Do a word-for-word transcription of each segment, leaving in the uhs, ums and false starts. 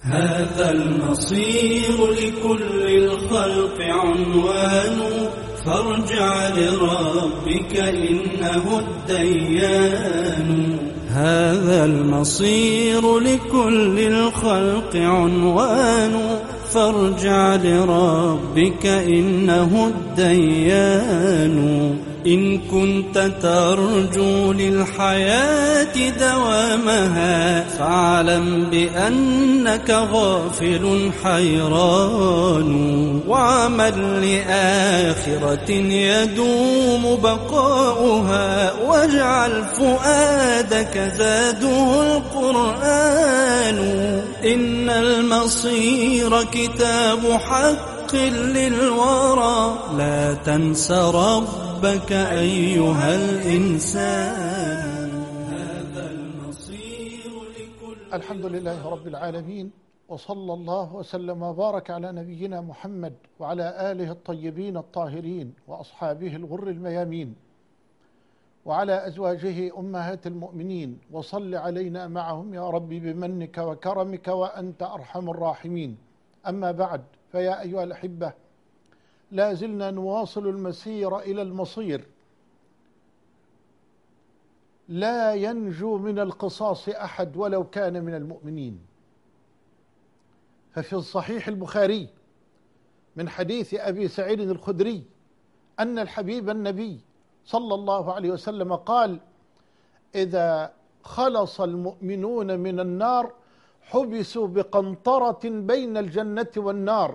هذا المصير لكل الخلق عنوان، فارجع لربك إنه الديان. هذا المصير لكل الخلق عنوان، فارجع لربك إنه الديان. إن كنت ترجو للحياة دوامها، فاعلم بأنك غافل حيران. وعمل لآخرة يدوم بقاؤها، واجعل فؤادك زاده القرآن. إن المصير كتاب حق للورى، لا تنس ربك أيها الإنسان. هذا المصير لكل. الحمد لله رب العالمين، وصلى الله وسلم وبارك على نبينا محمد وعلى آله الطيبين الطاهرين وأصحابه الغر الميامين، وعلى أزواجه أمهات المؤمنين، وصل علينا معهم يا ربي بمنك وكرمك وأنت أرحم الراحمين. أما بعد، فيا أيها الأحبة، لا زلنا نواصل المسير إلى المصير. لا ينجو من القصاص أحد ولو كان من المؤمنين. ففي الصحيح البخاري من حديث أبي سعيد الخدري أن الحبيب النبي صلى الله عليه وسلم قال: إذا خلص المؤمنون من النار حبسوا بقنطرة بين الجنة والنار،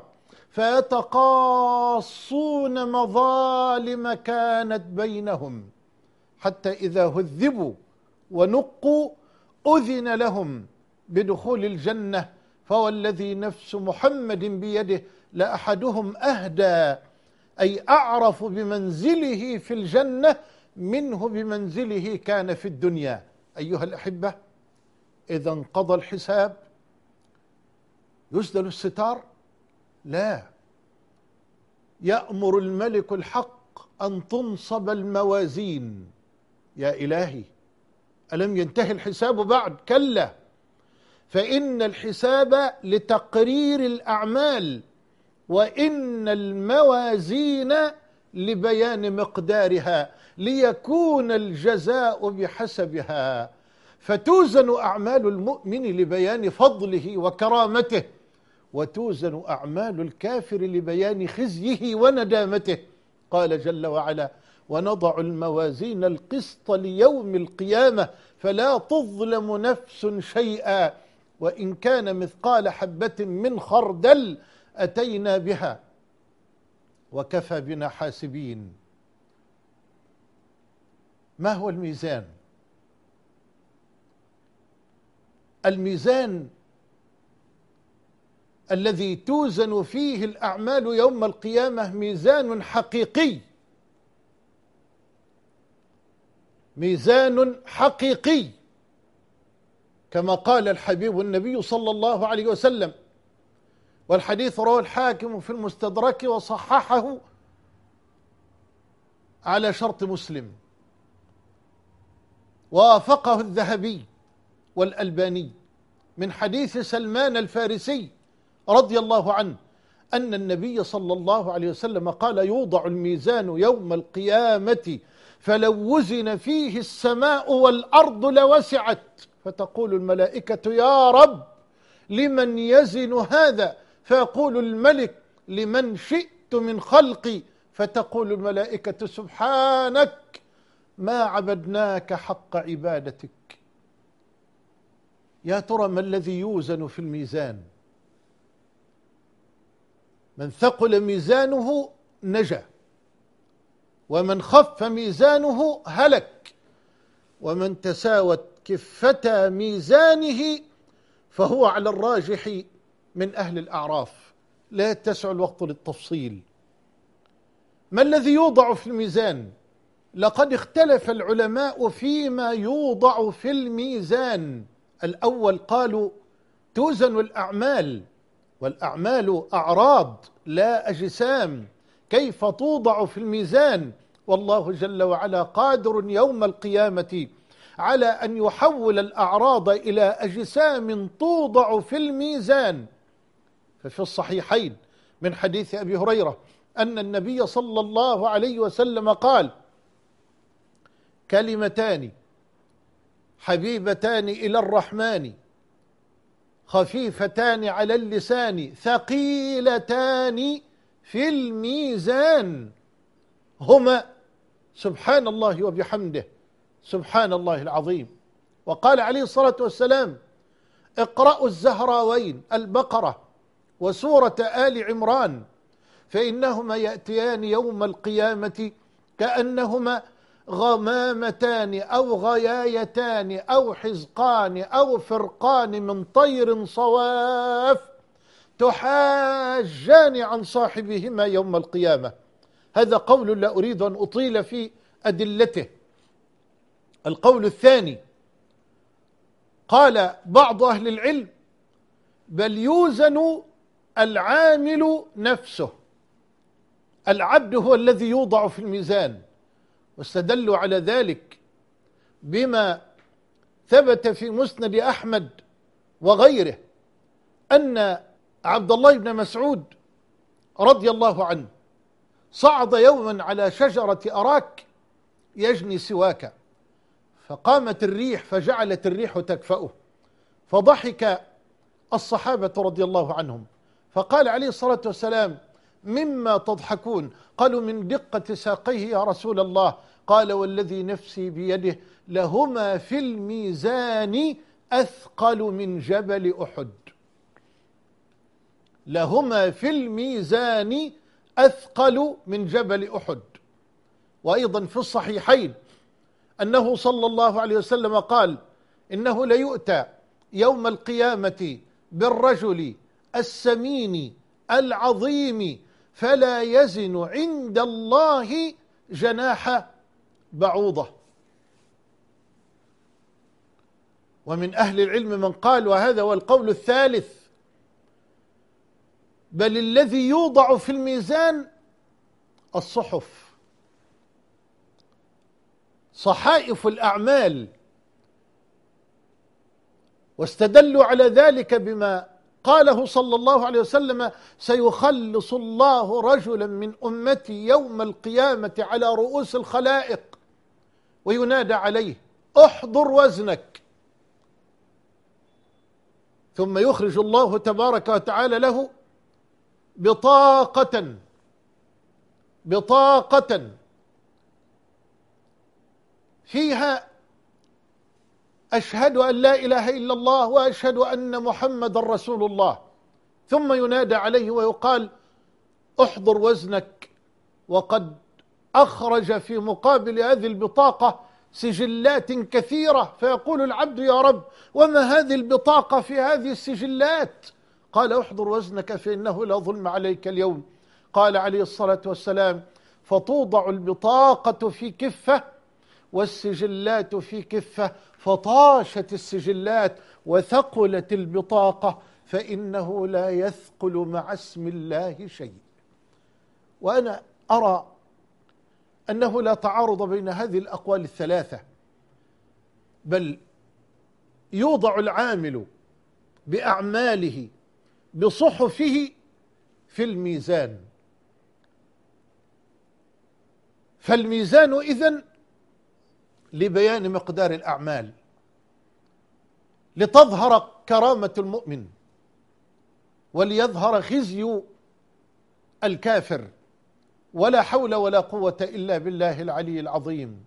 فيتقاصون مظالم كانت بينهم، حتى إذا هذبوا ونقوا أذن لهم بدخول الجنة. فوالذي نفس محمد بيده لأحدهم أهدى، أي أعرف بمنزله في الجنة منه بمنزله كان في الدنيا. أيها الأحبة، إذا انقضى الحساب يسدل الستار؟ لا، يأمر الملك الحق أن تنصب الموازين. يا إلهي، ألم ينتهي الحساب بعد؟ كلا، فإن الحساب لتقرير الأعمال، وإن الموازين لبيان مقدارها، ليكون الجزاء بحسبها. فتوزن أعمال المؤمن لبيان فضله وكرامته، وتوزن أعمال الكافر لبيان خزيه وندامته. قال جل وعلا: ونضع الموازين القسط ليوم القيامة فلا تظلم نفس شيئا وإن كان مثقال حبة من خردل أتينا بها وكفى بنا حاسبين. ما هو الميزان؟ الميزان الذي توزن فيه الأعمال يوم القيامة ميزان حقيقي، ميزان حقيقي، كما قال الحبيب النبي صلى الله عليه وسلم، والحديث رواه الحاكم في المستدرك وصححه على شرط مسلم، ووافقه الذهبي والألباني، من حديث سلمان الفارسي رضي الله عنه أن النبي صلى الله عليه وسلم قال: يوضع الميزان يوم القيامة فلو وزن فيه السماء والأرض لوسعت، فتقول الملائكة: يا رب لمن يزن هذا؟ فيقول الملك: لمن شئت من خلقي. فتقول الملائكة: سبحانك ما عبدناك حق عبادتك. يا ترى ما الذي يوزن في الميزان؟ من ثقل ميزانه نجا، ومن خف ميزانه هلك، ومن تساوت كفتا ميزانه فهو على الراجح من أهل الأعراف. لا يتسع الوقت للتفصيل. ما الذي يوضع في الميزان؟ لقد اختلف العلماء فيما يوضع في الميزان. الأول قالوا توزن الأعمال، والأعمال أعراض لا أجسام، كيف توضع في الميزان؟ والله جل وعلا قادر يوم القيامة على أن يحول الأعراض إلى أجسام توضع في الميزان. ففي الصحيحين من حديث أبي هريرة أن النبي صلى الله عليه وسلم قال: كلمتان حبيبتان إلى الرحمن خفيفتان على اللسان ثقيلتان في الميزان، هما سبحان الله وبحمده سبحان الله العظيم. وقال عليه الصلاة والسلام: اقرأوا الزهراوين البقرة وسورة آل عمران فإنهما يأتيان يوم القيامة كأنهما غمامتان أو غيايتان أو حزقان أو فرقان من طير صواف تحاجان عن صاحبهما يوم القيامة. هذا قول لا أريد أن أطيل في أدلته. القول الثاني، قال بعض أهل العلم: بل يوزن العامل نفسه، العبد هو الذي يوضع في الميزان. واستدلوا على ذلك بما ثبت في مسند أحمد وغيره أن عبد الله بن مسعود رضي الله عنه صعد يوما على شجرة أراك يجني سواكا، فقامت الريح فجعلت الريح تكفأه، فضحك الصحابة رضي الله عنهم، فقال عليه الصلاة والسلام: مما تضحكون؟ قالوا: من دقة ساقيه يا رسول الله. قال: والذي نفسي بيده لهما في الميزان أثقل من جبل أحد. لهما في الميزان أثقل من جبل أحد. وأيضا في الصحيحين أنه صلى الله عليه وسلم قال: إنه ليؤتى يوم القيامة بالرجل السمين العظيم فلا يزن عند الله جناح بعوضة. ومن أهل العلم من قال، وهذا هو القول الثالث: بل الذي يوضع في الميزان الصحف، صحائف الأعمال. واستدلوا على ذلك بما قاله صلى الله عليه وسلم: سيخلص الله رجلا من أمتي يوم القيامة على رؤوس الخلائق وينادى عليه: احضر وزنك، ثم يخرج الله تبارك وتعالى له بطاقة بطاقة فيها: أشهد أن لا إله إلا الله وأشهد أن محمد رسول الله. ثم ينادى عليه ويقال: احضر وزنك. وقد أخرج في مقابل هذه البطاقة سجلات كثيرة، فيقول العبد: يا رب، وما هذه البطاقة في هذه السجلات؟ قال: احضر وزنك فإنه لا ظلم عليك اليوم. قال عليه الصلاة والسلام: فتوضع البطاقة في كفة والسجلات في كفة، فطاشت السجلات وثقلت البطاقة، فإنه لا يثقل مع اسم الله شيء. وأنا أرى أنه لا تعارض بين هذه الأقوال الثلاثة، بل يوضع العامل بأعماله بصحفه في الميزان. فالميزان إذن لبيان مقدار الأعمال، لتظهر كرامة المؤمن وليظهر خزي الكافر. ولا حول ولا قوة إلا بالله العلي العظيم.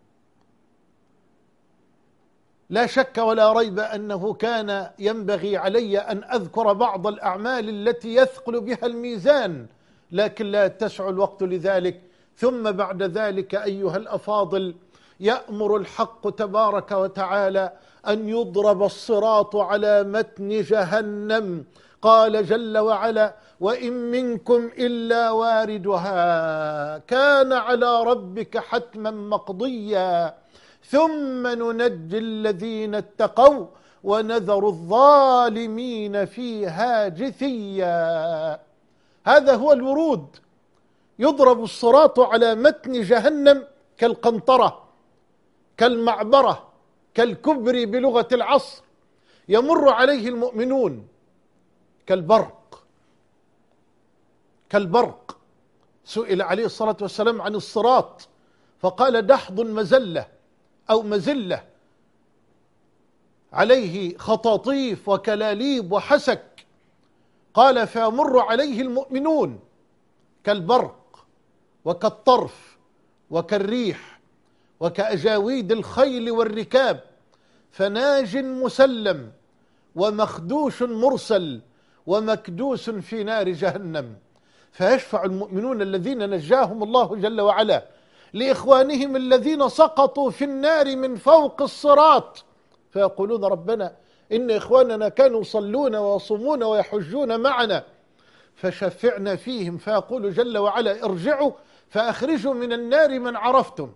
لا شك ولا ريب أنه كان ينبغي علي أن أذكر بعض الأعمال التي يثقل بها الميزان، لكن لا يتسع الوقت لذلك. ثم بعد ذلك أيها الأفاضل، يأمر الحق تبارك وتعالى أن يضرب الصراط على متن جهنم. قال جل وعلا: وإن منكم إلا واردها كان على ربك حتما مقضيا ثم ننجي الذين اتقوا ونذر الظالمين فيها جثيا. هذا هو الورود. يضرب الصراط على متن جهنم كالقنطرة، كالمعبرة، كالكبر بلغة العصر، يمر عليه المؤمنون كالبرق كالبرق. سئل عليه الصلاة والسلام عن الصراط فقال دحض مزلة أو مزلة عليه خطاطيف وكلاليب وحسك. قال فيمر عليه المؤمنون كالبرق وكالطرف وكالريح وكأجاويد الخيل والركاب، فناج مسلم ومخدوش مرسل ومكدوس في نار جهنم. فيشفع المؤمنون الذين نجاهم الله جل وعلا لإخوانهم الذين سقطوا في النار من فوق الصراط، فيقولون ربنا إن إخواننا كانوا يصلون ويصومون ويحجون معنا فشفعنا فيهم، فيقول جل وعلا ارجعوا فأخرجوا من النار من عرفتم،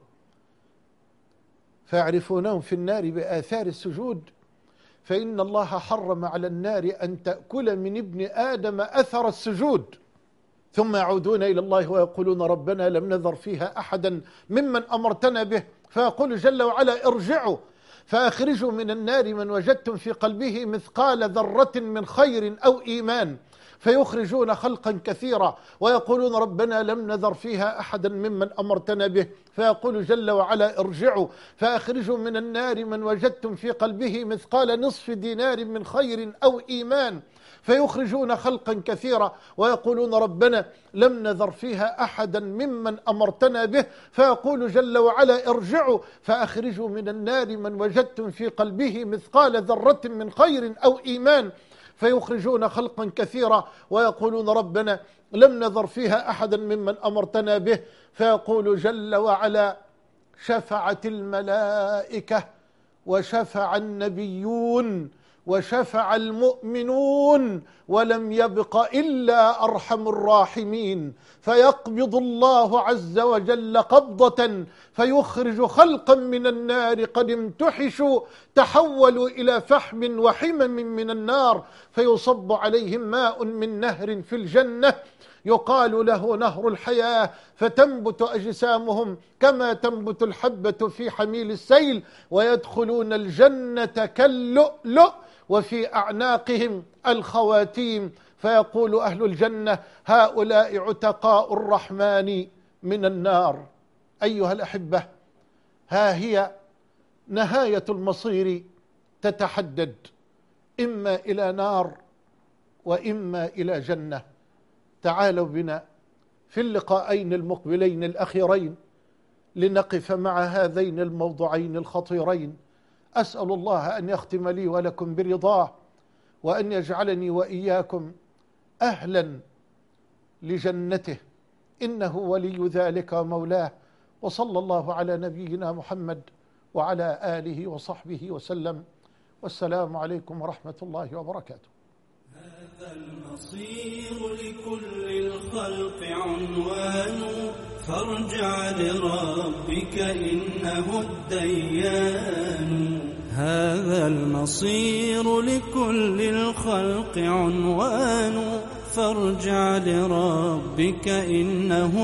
فيعرفونهم في النار بآثار السجود، فإن الله حرم على النار أن تأكل من ابن آدم أثر السجود. ثم يعودون إلى الله ويقولون ربنا لم نذر فيها أحدا ممن أمرتنا به، فيقول جل وعلا ارجعوا فأخرجوا من النار من وجدتم في قلبه مثقال ذرة من خير أو إيمان، فيخرجون خلقا كثيرا ويقولون ربنا لم نذر فيها أحدا ممن أمرتنا به، فيقول جل وعلا ارجعوا فأخرجوا من النار من وجدتم في قلبه مثقال نصف دينار من خير أو إيمان، فيخرجون خلقا كثيرا ويقولون ربنا لم نذر فيها أحدا ممن أمرتنا به، فيقول جل وعلا ارجعوا فأخرجوا من النار من وجدتم في قلبه مثقال ذرة من خير أو إيمان، فيخرجون خلقا كثيرا ويقولون ربنا لم نذر فيها أحدا ممن أمرتنا به، فيقول جل وعلا شفعت الملائكة وشفع النبيون وشفع المؤمنون ولم يبق إلا أرحم الراحمين، فيقبض الله عز وجل قبضة فيخرج خلقا من النار قد امتحشوا تحولوا إلى فحم وحمم من النار، فيصب عليهم ماء من نهر في الجنة يقال له نهر الحياة، فتنبت أجسامهم كما تنبت الحبة في حميل السيل، ويدخلون الجنة كاللؤلؤ وفي أعناقهم الخواتيم، فيقول أهل الجنة هؤلاء عتقاء الرحمن من النار. أيها الأحبة، ها هي نهاية المصير تتحدد، إما إلى نار وإما إلى جنة. تعالوا بنا في اللقاءين المقبلين الأخيرين لنقف مع هذين الموضوعين الخطيرين. أسأل الله أن يختم لي ولكم برضاه، وأن يجعلني وإياكم أهلا لجنته، إنه ولي ذلك ومولاه. وصلى الله على نبينا محمد وعلى آله وصحبه وسلم، والسلام عليكم ورحمة الله وبركاته. هذا المصير لكل الخلق عنوان، فارجع لربك إنه الديان. هذا المصير لكل الخلق عنوان، فارجع لربك إنه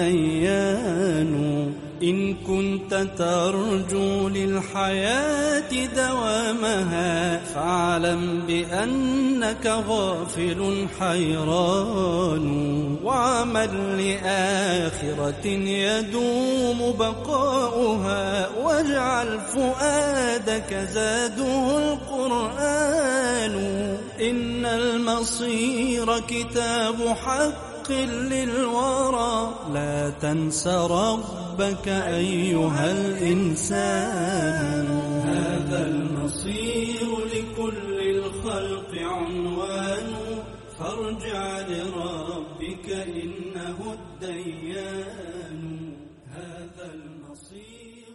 الديان. إن كنت ترجو للحياة دوامها، فاعلم بأنك غافل حيران. وعمل لآخرة يدوم بقاؤها، واجعل فؤادك زاده القرآن. إن المصير كتاب حق للورى، لا تنس ربك أيها الإنسان. هذا المصير لكل الخلق عنوان، فارجع لربك إنه الديان. هذا المصير